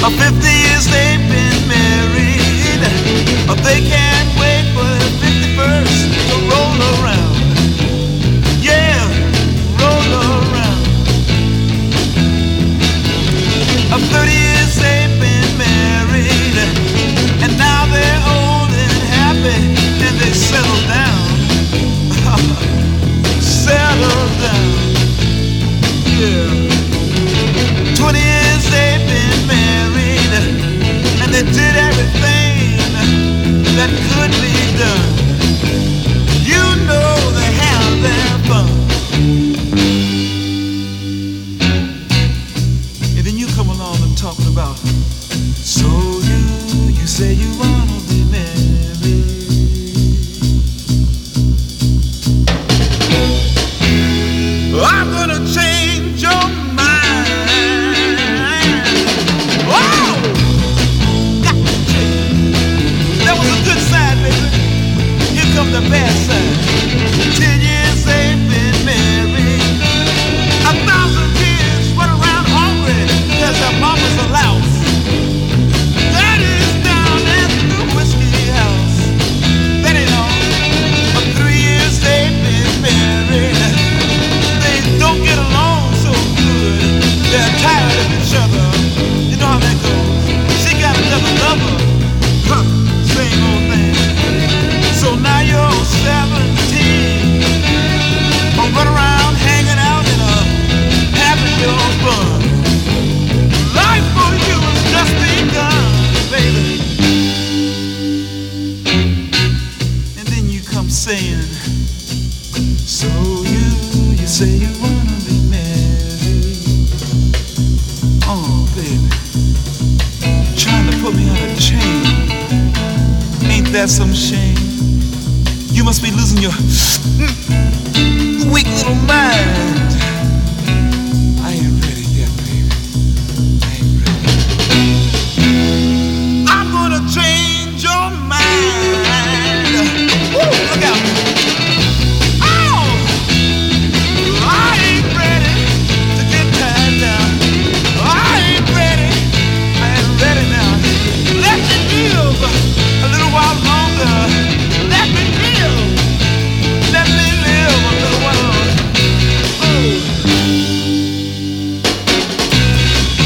50 years they've been married. They can't wait for the 51st to roll around. Yeah, roll around. 30 years they've been married, and now they're old and happy, and they settle down. Settle down. Yeah. 20 years they've been married, and they did everything that could be done. You know they have their fun. And then you come along and talking about, so you say you wanna be married. I'm gonna change your mind. Whoa! Got to change. That was a good side, baby. Here comes the bad side. 10 years they've been married. 1,000 kids run around hungry because their mama's a louse. Daddy's down at the whiskey house. That ain't all. For 3 years they've been married. They don't get along so good. They're tired of each other. You know how that goes. She got another lover. Huh, same old thing. So now you're 17. Run around hanging out and having your fun. Life for you has just begun, baby. And then you come saying, so you say you wanna be married. Oh, baby, trying to put me on a chain. Ain't that some shame? You must be losing your weak little mind. I ain't ready yet, baby. I ain't ready. I'm gonna change your mind. Woo, look out. Oh! I ain't ready to get tied down. I ain't ready. I ain't ready now. Let me live a little while longer. Let me live. Let me live a little while.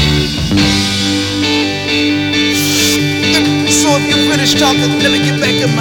So if you're finished talking, let me get back to